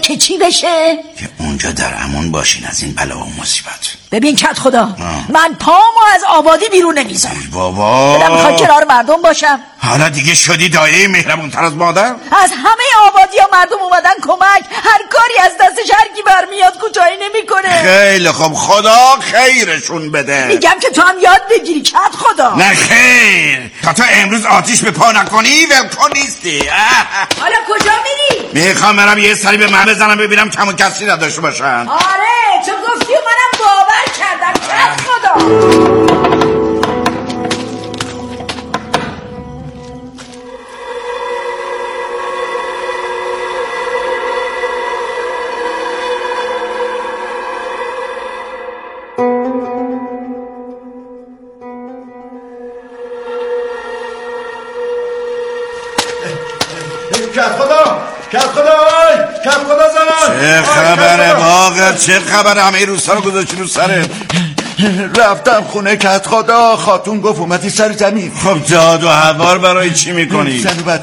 که چی بشه؟ که اونجا در امون باشین از این بلا و مصیبت. ببین کت خدا من پامو از آبادی بیرون نمیذارم بابا. دلم میخواد کنار مردم باشم. حالا دیگه شدی دایه مهربونتر از مادر؟ از همه آبادی ها مردم اومدن کمک. هر کاری از دستش هر کی برمیاد کوتاهی نمیکنه. خیلی خوب خدا خیرشون بده. میگم که تو هم یاد بگیری کت خدا. نه خیر تا امروز آتیش به پا نکنی ولکن نیستی. حالا کجا میری؟ میخوام برم یه سری به من بزنم ببینم کم و کسی نداشته باشن. آره چون گفتی و منم باور کردم کت خدا. کت خدا زنان. چه خبره باقر؟ چه خبره؟ همه روسا رو گذاشتی رو سره. رفتم خونه کت خدا، خاتون گفت اومدی سر زمین. خب داد و هوار برای چی میکنی؟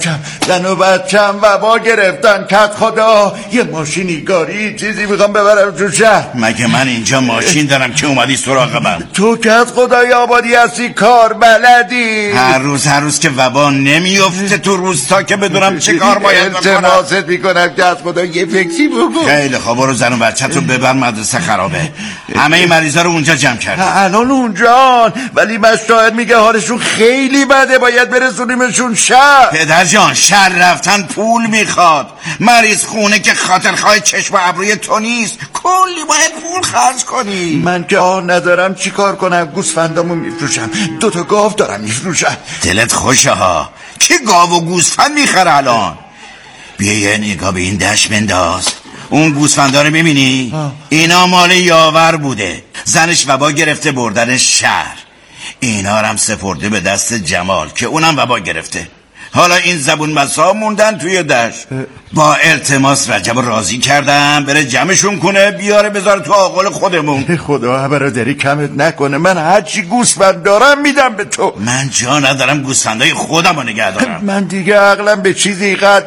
زن و بچم وبا گرفتن کت خدا. یه ماشینی گاری چیزی میخوام ببرم تو شهر. مگه من اینجا ماشین دارم که اومدی سراغ من؟ تو کت خدای آبادی هستی، کار بلدی. هر روز که وبا نمیفته تو روستا که بدونم چه کار باید بکنم. التماست میکنم کت خدا یه فکری بگو. خیلی خوب برو زن و بچت رو ببر مدرسه خرابه. همه مریضا رو اونجا جمع کرد. الان اونجان ولی مشاهد میگه حالشون خیلی بده، باید برسونیمشون شهر. پدر جان شهر رفتن پول میخواد. مریض خونه که خاطرخواه چشم و ابروی تو نیست، کلی باید پول خرج کنی. من که ندارم چی کار کنم؟ گوسفندامو میفروشم، 2 تا گاو دارم میفروشم. دلت خوشه ها. کی گاو و گوسفند میخره الان؟ بیا یه نگاه به این دشت بنداز. اون گوسفندا رو میبینی؟ اینا مال یاور بوده، زنش وبا گرفته بردنش شهر. اینا هم سپرده به دست جمال که اونم وبا گرفته. حالا این زبون مسا موندن توی دشت. با التماس رجب راضی کردم بره جمعشون کنه بیاره بذاره تو آغل خودمون. خدا برادری کمت نکنه، من هرچی گوسفند دارم میدم به تو. من جا ندارم گوسفندای خودم رو نگه دارم. من دیگه عقلم به چیزی قد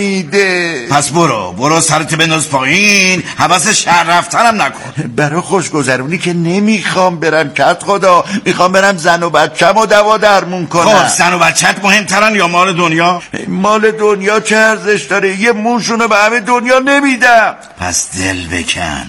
نمیده. پس برو سرت بنداز پایین، حواس شهر رفتنم نکن. برای خوشگذرونی که نمیخوام برم کت خدا، میخوام برم زن و بچم و دوا درمون کنم. خب زن و بچت مهمترن یا مال دنیا؟ مال دنیا چه ارزش داره؟ یه موشونو به همه دنیا نمیدم. پس دل بکن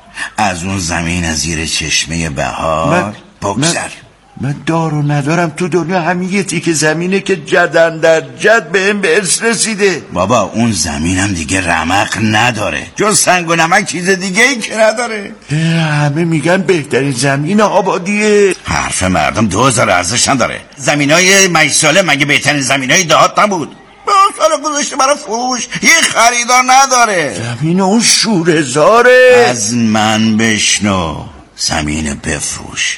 از اون زمین زیر چشمه بهار بگذر. من دار و ندارم تو دنیا همین یه تیکه زمینه که جدن در جد بهم به ارث رسیده. بابا اون زمینم دیگه رمق نداره، جز سنگ و نمک چیز دیگه ای که نداره. همه میگن بهترین زمین آبادیه. حرف مردم 2000 ارزش نداره. زمینای مجساله مگه بهترین زمینای دهات نبود؟ سال گذاشته برای فروش، یه خریدار نداره. زمین اون شوره‌زاره. از من بشنو، زمین بفروش.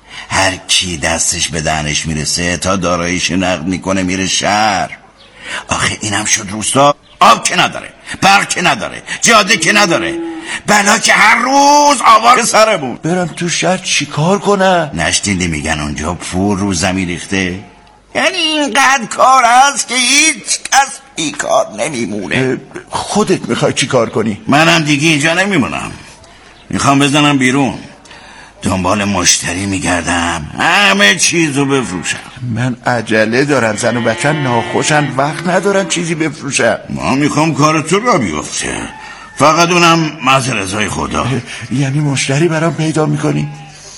هر کی دستش به دهنش میرسه تا داراییش نقد میکنه میره شهر. آخه اینم شد روستا، آب که نداره، برق که نداره، جاده که نداره، بلا که هر روز آوار سرمون. برم تو شهر چی کار کنم؟ نشنیدی میگن اونجا پول رو زمین ریخته؟ یعنی اینقدر کار هست که هیچ کس بیکار نمیمونه. خودت میخوای چی کار کنی؟ منم دیگه اینجا نمیمونم، میخوام بزنم بیرون، دنبال مشتری میگردم، همه چیزو بفروشم. من عجله دارم، زن و بچه ناخوشن، وقت ندارم چیزی بفروشم. ما میخوام کار تو را بیفته، فقط اونم از رضای خدا. یعنی مشتری برام پیدا میکنی؟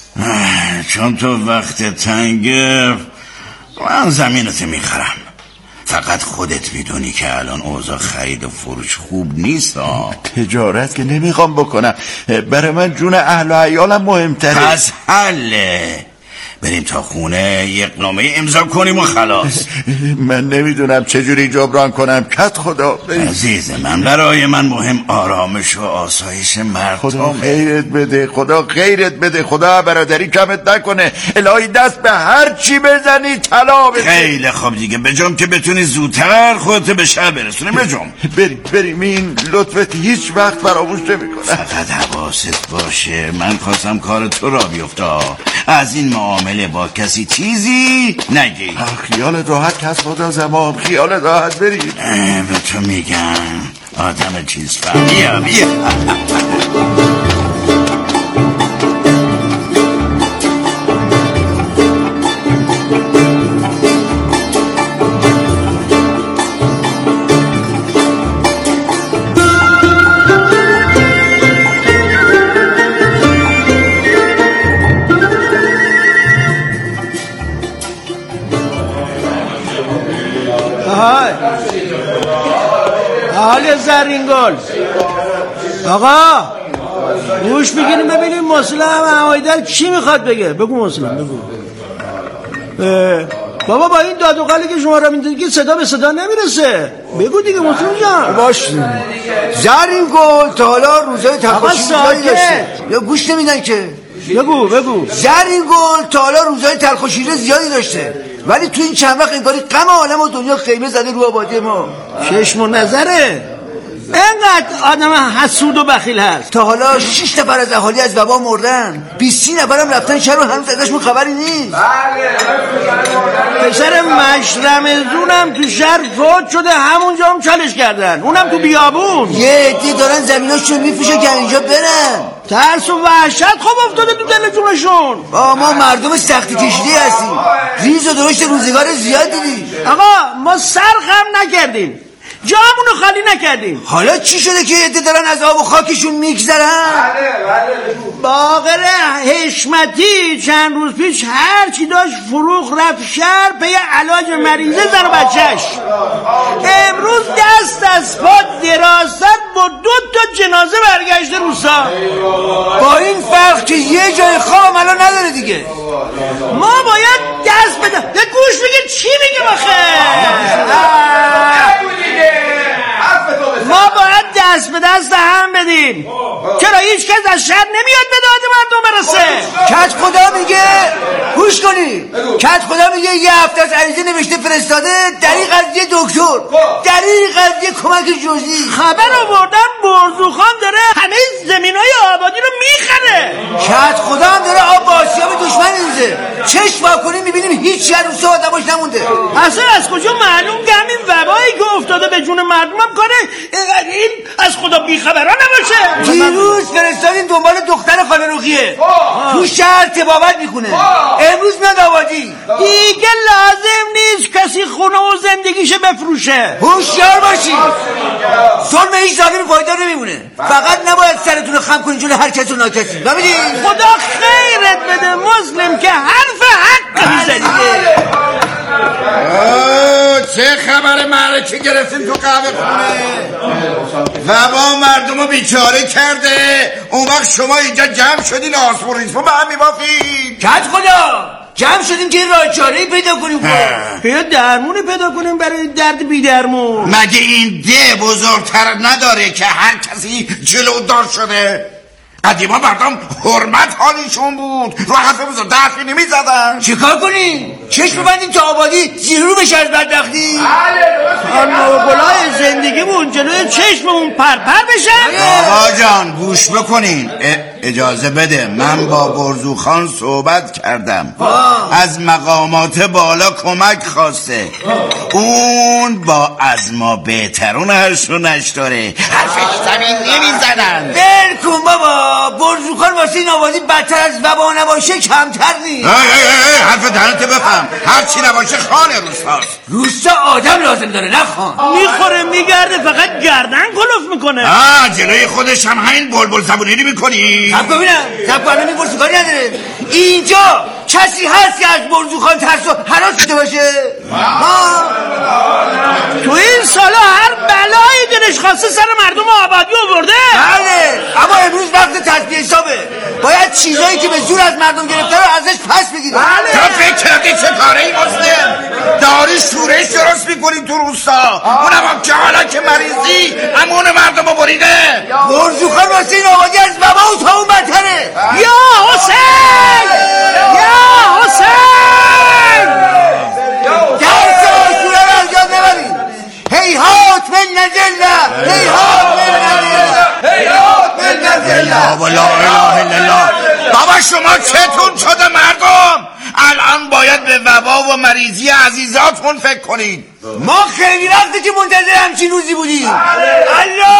چون تو وقت تنگه من زمینت میخرم، فقط خودت میدونی که الان اوضاع خرید و فروش خوب نیست. تجارت که نمیخوام بکنم، برای من جون اهل و عیالم مهمتره. پس حله، بریم تا خونه یک نامه امضا کنیم و خلاص. من نمیدونم چجوری جبران کنم کت خدا. عزیز من، برای من مهم آرامش و آسایش مردم. خدا خیرت بده، خدا خیرت بده، خدا برادری کمت نکنه. الهی دست به هر چی بزنی طلا بده. خیلی خوب دیگه، بجام که بتونی زودتر خودت به شهر برسونی. بجام بریم، این لطفت هیچ وقت فراموش نمی‌کنم. فقط حواست باشه، من خواستم کار تو را بیفته، از این معامله با کسی چیزی نگی. خیالت راحت کس خدا زمان، خیالت راحت. بریم. به تو میگم آدم چیز فهم. بیا حال زرینگل آقا گوش بگیریم ببینیم مسلم همایدر چی میخواد بگه. بگو مسلم بگو. بابا با این داد و قلی که شما را میدونید که صدا به صدا نمیرسه. بگو دیگه مسلم جان. باش زرینگل تا حالا روزای تلخوشی زیادی داشته. یا گوش نمیدن که. بگو زرینگل تا حالا روزای تلخوشی زیادی داشته، ولی تو این چند وقت انگاری غم عالم و دنیا خیمه زده رو آبادی ما. چشم و نظره اینقدر آدم حسود و بخیل هست. تا حالا 6 نفر از اهالی از وبا مردن، 20 نفرم رفتن شهر و هنوز ازشون خبری نیست. پسر مشرم زونم تو شهر فوت شده، همونجا هم چالش کردن، اونم تو بیابون. یه عده دارن زمیناشون میفروشه که اینجا برن. ترس و وحشت خوب افتاده تو دل جونشون. ما مردم سختی کشیده هستیم، ریز و درشت روزگار زیاد دیدیم. آقا ما سرخم نکردیم، جامونو خالی نکردیم. حالا چی شده که عده دارن از آب و خاکشون میگذرن؟ باقر حشمتی چند روز پیش هر چی داشت فروخ رفت شهر پی علاج مریضه زن و بچهش. امروز دست از پا دراست با 2 تا جنازه برگشته روسا. با این فرق که یه جای خواب الان نداره دیگه. ما باید دست بدم. یه گوش بگیر چی میگه آخه. ما باید دست به دست هم بدیم. چرا هیچ کس از شهر نمیاد به داد مردم برسه؟ کت خدا میگه گوش کنی، کت خدا میگه یه هفته از عریضه نوشته فرستاده دریغ از یه دکتر، دریغ از یه کمک جزئی. خبر آوردن برزوخان داره همه زمینای آبادی رو میخره. کت خدا هم داره آب با آسیاب دشمن میریزه. چشم وا کنیم میبینیم هیچ شهر روستا آدماش نمونده. اصلا از کجا معلوم که همین وبایی که افتاده به جون مردم هم کنه این از خدا بیخبران نباشه؟ دیروز فرستادین دنبال دختر خاله رقیه، تو شهر تبابت میکنه، امروز میاد آبادی. دیگه لازم نیست کسی خونه و زندگیشه بفروشه. هوشیار باشی، ظلم هیچ ظالمی پایدار نمیمونه. فقط نباید سرتون رو خم کنین جلوی هر کس و ناکسی. ببینید خدا خیرت بده مسلم که حرف حق میزنی. چه خبر معرکه گرفتیم تو قهوه خونه؟ وبا مردم رو بیچاره کرده، اون وقت شما اینجا جمع شدین آسمون ریسمون به هم میبافید. کت خدا جمع شدیم که راه چاره‌ای پیدا کنیم. بیا درمونی پیدا کنیم برای درد بی درمون. مگه این ده بزرگتر نداره که هر کسی جلودار شده؟ قدیما مردم حرمت حالیشون بود، رو حرف بزرگ حرفی نمیزدن. چیکار کنیم؟ چشم ببندیم تا آبادی زیر رو بشه از بدبختی. نوگلای زندگیمون جلوی چشممون پرپر بشه. آقا جان گوش بکنین، اجازه بده من با برزوخان صحبت کردم. از مقامات بالا کمک خواسته. اون با از ما بهترون هرشو نشتاره، حرفش زمین نمیزنن. بل کن بابا، برزوخان واسه این آبادی بدتر از وبا نباشه کمتر نیست. حرف دهنت بفهم، هرچی نباشه خانه روستاست. روستا آدم لازم داره نه خان. میخوره میگرده فقط گردن کلوف میکنه. جلوی خودش هم همین بلبل زبونی میکنی. خب ببینم سب کنم این برزوخانی نداره. اینجا کسی هست که از برزوخان ترس و حراس شده باشه؟ تو این سالا هر بلایی دلش خواسته سر مردم آبادی آورده. بله، اما امروز وقت تصفیه حسابه. باید چیزایی که به زور از مردم گرفته رو ازش پس بگیریم. تو فکر کردی چه کاره ای مسلم؟ داری شورش درست میکنی تو روستا، اونم هم که حالا که مریضی امون مردم رو بریده. برزوخان واسه این آبادی از وبا و تا اون بدتره. یا حسین، یا حسین، درس آسوره رو از یاد نبرید. هیهات من نزله، هیهات من نزله، هیهات من نزله. لا اله الا الله. بابا شما چتون شده مردم؟ الان با باید به وبا و مریضی عزیزاتون فکر کنید. ما خیلی وقتی که منتظر همچین روزی بودیم. الله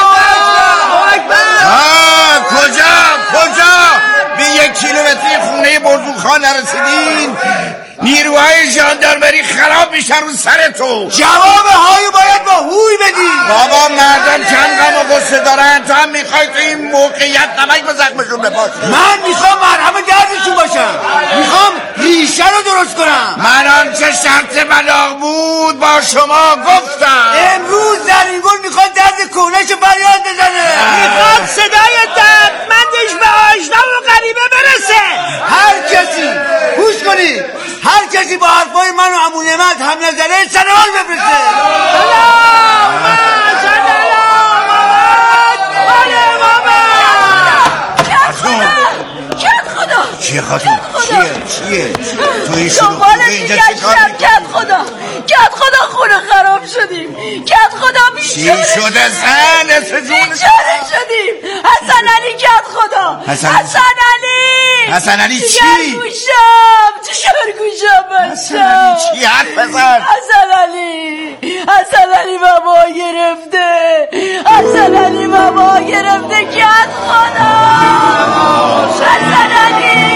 اکبر. کجا به 1 کیلومتری خونه برزوخان نرسیدین؟ نیروهای ژاندارمری خراب میشن رو سر تو. جواب هایو باید با هوی بدی. بابا مردم چند غم و غصه دارن، تو هم میخوای تو این موقعیت نمک به زخمشون بپاشی. من میخوام مرهم دردشون باشم، میخوام ریشه رو درست کنم. من آنچه شرط بلاغ بود با شما گفتم. امروز زرینگل میخواد درد کهنه‌شو فریاد بزنه، میخواد صدای دردمندش به آشنا و غریبه برسه. هر کسی گوش کنید، هر کسی با حرفای من و عمو نعمت هم نظره سلام بفرسته. چیه خاتون؟ چیه؟ تو این شروع اینجا چی کار میکنی؟ کت خدا خونه خراب شدیم. کت خدا چی شده زن؟ بیچاره شدیم. حسن علی کت خدا. حسن علی چی؟ تو شرگوشم بچم. چی حرف بزن؟ حسن علی بابا گرفته کت خدا. حسن علی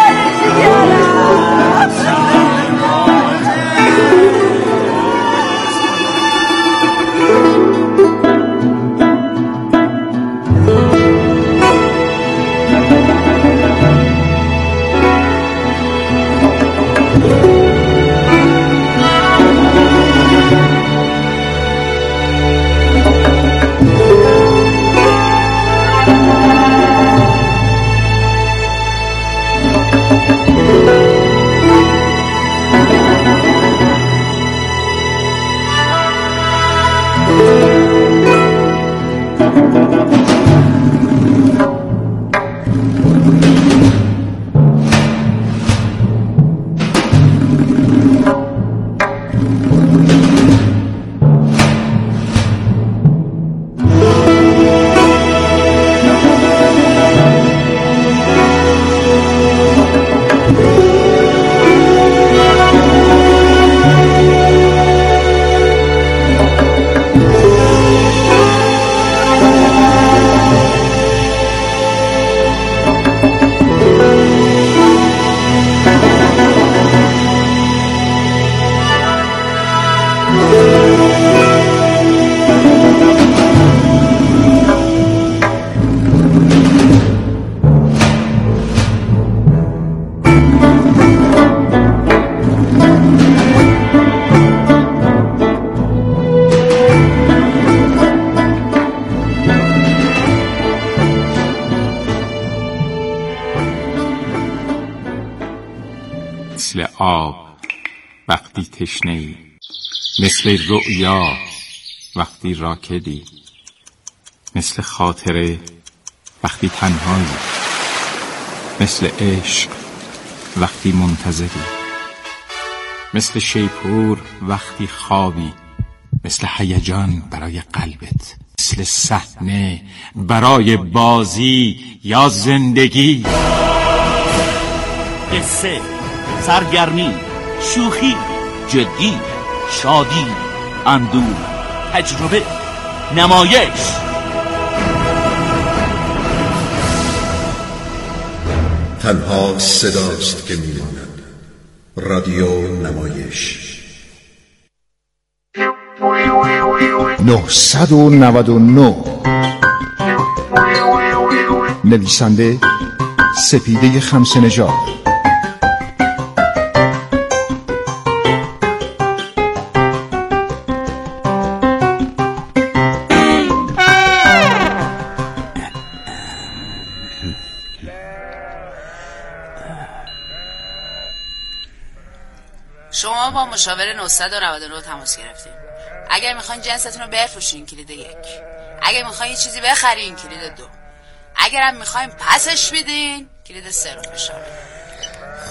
مثل آب وقتی تشنه‌ای، مثل رؤیا وقتی راکدی، مثل خاطره وقتی تنهایی، مثل عشق وقتی منتظری، مثل شیپور وقتی خوابی، مثل هیجان برای قلبت، مثل صحنه برای بازی یا زندگی. قصه، سرگرمی، شوخی، جدی، شادی، اندوه، تجربه، نمایش. تنها صداست که میماند. رادیو نمایش 999. نویسنده سپیده خمسه‌نژاد، شما با مشاور 999 تماس گرفتیم. اگر میخواین جنستون رو بفروشین کلید 1، اگر میخواین یه چیزی بخرین کلید 2، اگر هم میخواین پسش بدین کلید 3 رو فشار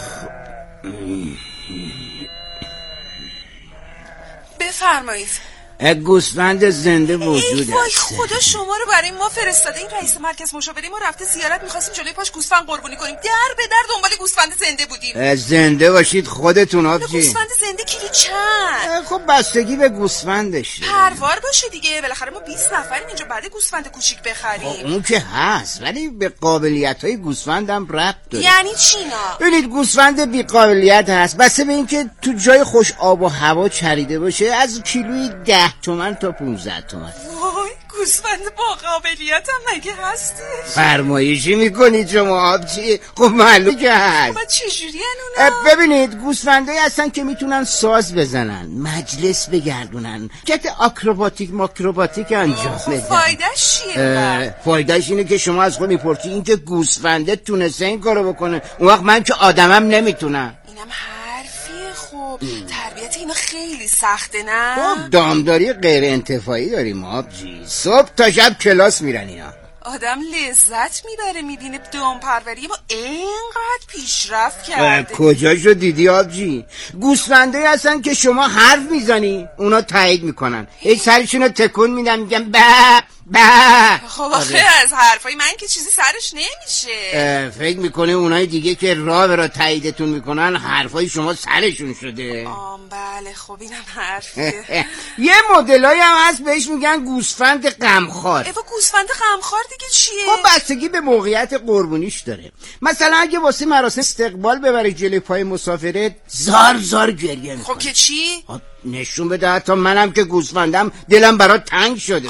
بدین. بفرمایید. گوسفند زنده وجود وای است. خدا شما رو برای ما فرستاده. این رئیس مرکز مشاوره ما رفته زیارت، می‌خواستیم جلوی پاش گوسفند قربانی کنیم، در به در دنبال گوسفند زنده بودیم. زنده باشید خودتون آبجی. گوسفند زنده کیلو چند؟ خب بستگی به گوسفندش. پروار باشه دیگه، بالاخره ما 20 نفریم اینجا، بعد گوسفند کوچیک بخریم. اون که هست، ولی به قابلیت‌های گوسفندم ربط داره. یعنی چینا؟ ببینید گوسفند بی قابلیت هست، بسه به اینکه تو جای خوش آب و هوا چریده باشه از کیلویی 10 تومن تا 15 تومن. وای گوسفند با قابلیت هم مگه هستی؟ فرمایشی میکنید شما آبجی؟ خب معلوم که هست. ما چجوری اونا؟ ببینید گوسفندایی هستن که میتونن ساز بزنن، مجلس بگردونن، کت آکروباتیک ماکروباتیک انجام بدن. فایدهش چیه؟ فایدهش اینه که شما از خود میپرسی این که گوسفنده تونسته این کارو بکنه، اون وقت من که آدمم نمیتونم. اینم حرفیه. خب تربیت اینا خیلی سخته نه؟ خب دامداری غیر انتفاعی داریم آبجی، صبح تا شب کلاس میرن اینا. آدم لذت میبره میبینه دام پروری ما اینقدر پیشرفت کرده. کجاشو دیدی آبجی؟ گوسفندایی هستن که شما حرف میزنی اونا تایید میکنن، هیچ سرشونو تکون میدن میگن به به. خب آخه از حرفای من که چیزی سرش نمیشه. فکر میکنه اونای دیگه که راه برا تاییدتون میکنن حرفای شما سرشون شده؟ بله خب اینم حرفیه. یه مدلایی هم هست بهش میگن گوسفند غمخوار. گوسفند غمخوار دیگه چیه؟ خب بستگی به موقعیت قربونیش داره. مثلا اگه واسه مراسم استقبال ببری جلوی پای مسافرت زار زار گریه میکنه. خب که چی؟ نشون بده حتی منم که گوسفندم دلم برات تنگ شده.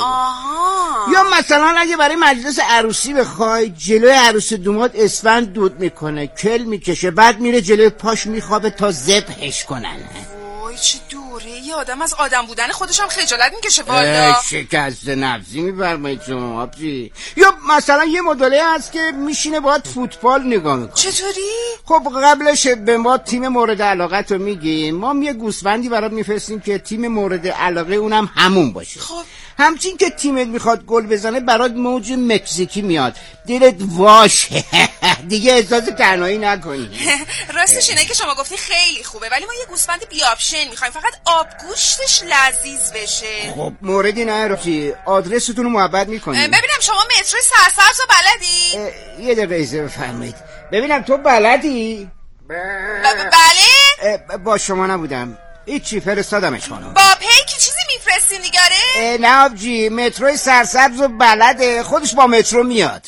یا مثلا اگه برای مجلس عروسی بخوای جلوی عروس دومات اسفند دود میکنه، کل میکشه، بعد میره جلوی پاش میخوابه تا ذبحش کنن. وای چه دوره، یه آدم از آدم بودن خودش هم خجالت میکشه والا. شکست نفسی میفرمایید شما آبجی. یا مثلا یه مدلی هست که میشینه باید فوتبال نگاه میکنه. چطوری؟ خب قبلش به ما تیم مورد علاقت رو میگیم، ما یه گوسفندی برات میفرستیم که تیم مورد علاقه اونم همون باشه. خب همچین که تیمت میخواد گل بزنه برات موج مکزیکی میاد، دلت واشه. دیگه احساس تنهایی نکنی. راستش اینه که شما گفتی خیلی خوبه، ولی ما یه گوسفند بیابشن میخوایم، فقط آبگوشتش لذیذ بشه. خب موردی نه رفتی، آدرستون رو محبت میکنی؟ ببینم شما مترو سرسبز رو بلدی؟ یه دقیقه ایزه بفرمایید. ببینم تو بلدی؟ بله؟ با شما نبودم، هیچی فرستادمش خانم. با پیکی چیزی میفرستین دیگاره؟ نه آبجی، متروی سرسبز و بلده، خودش با مترو میاد.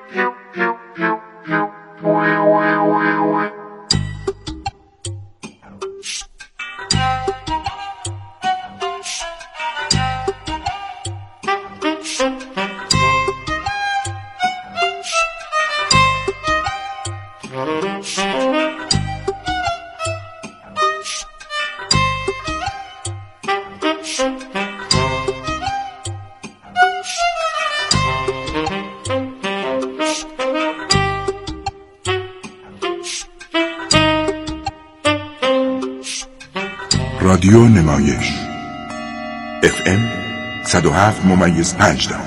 رادیو نمایش FM 107.5.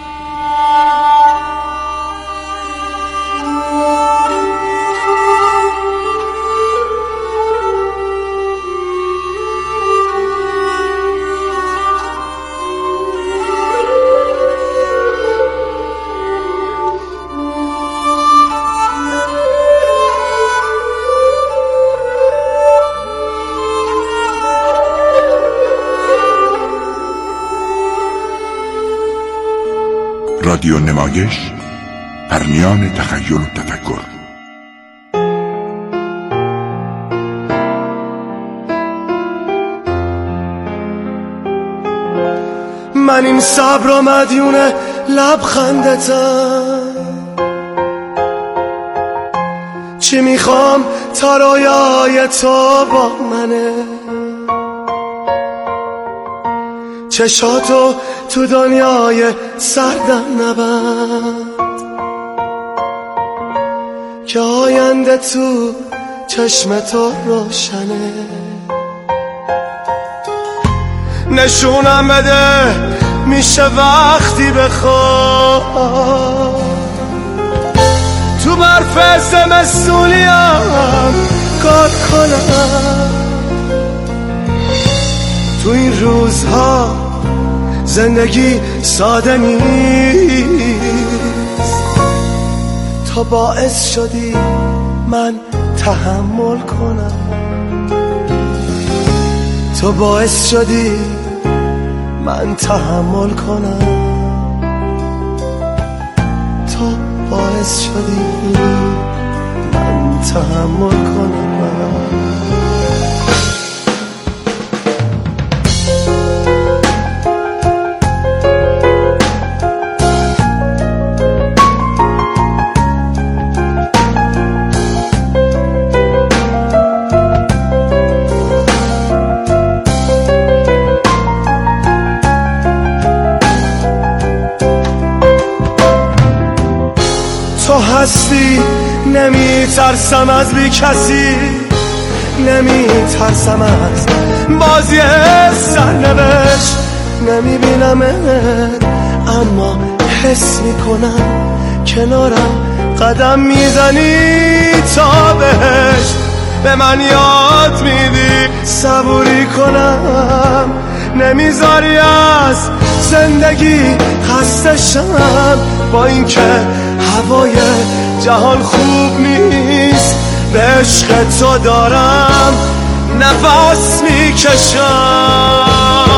رادیو نمایش، پرمیان تخیل و تفکر. من این صبر و مدیون لبخندتم، چی میخوام تا رویای تو با منه، چشاتو تو دنیای سردم نبند که آینده تو چشم تو روشنه، نشونم بده میشه وقتی بخوام تو برف زمستونیم کار کنم، تو این روزها زندگی ساده نیست. تو باعث شدی من تحمل کنم، تو باعث شدی من تحمل کنم، تو باعث شدی من تحمل کنم. هستی نمی ترسم از بی کسی، نمی ترسم از بازی سرنوشت، نمی بینمت اما حس می کنم کنارم قدم میزنی تا بهشت. به من یاد میدی صبوری کنم، نمیذاری از زندگی خسته شم، با اینکه هوای جهان خوب نیست به عشق تو دارم نفس میکشم.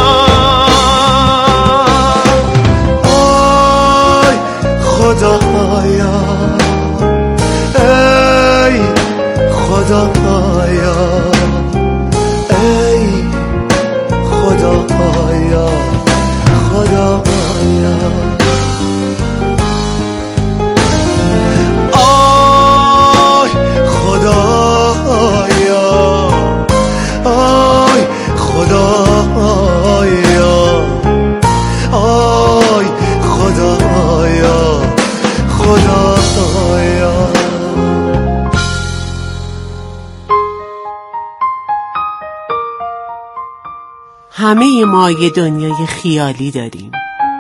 آی خدایا، ای خدایا، ای خدایا، خدایا. آی خدایا، آی خدایا، آی خدایا، خدایا. همه ما یه دنیای خیالی داریم.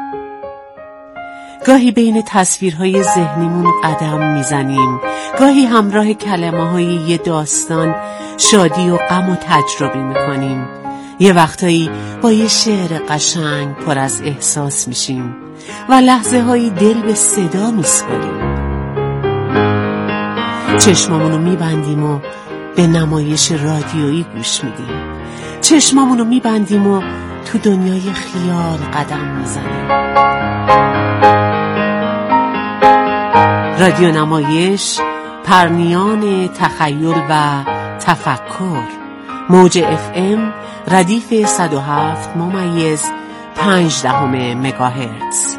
گاهی بین تصویرهای ذهنیمون قدم میزنیم، گاهی همراه کلمه‌های یه داستان شادی و غم و تجربه میکنیم، یه وقتایی با یه شعر قشنگ پر از احساس میشیم و لحظه هایی دل به صدا میسپاریم. چشمامونو میبندیم و به نمایش رادیویی گوش میدیم، چشمامونو میبندیم و تو دنیای خیال قدم میزنیم. رادیو نمایش، پرنیان تخیل و تفکر. موج FM ردیف 107.5 مگاهرتز.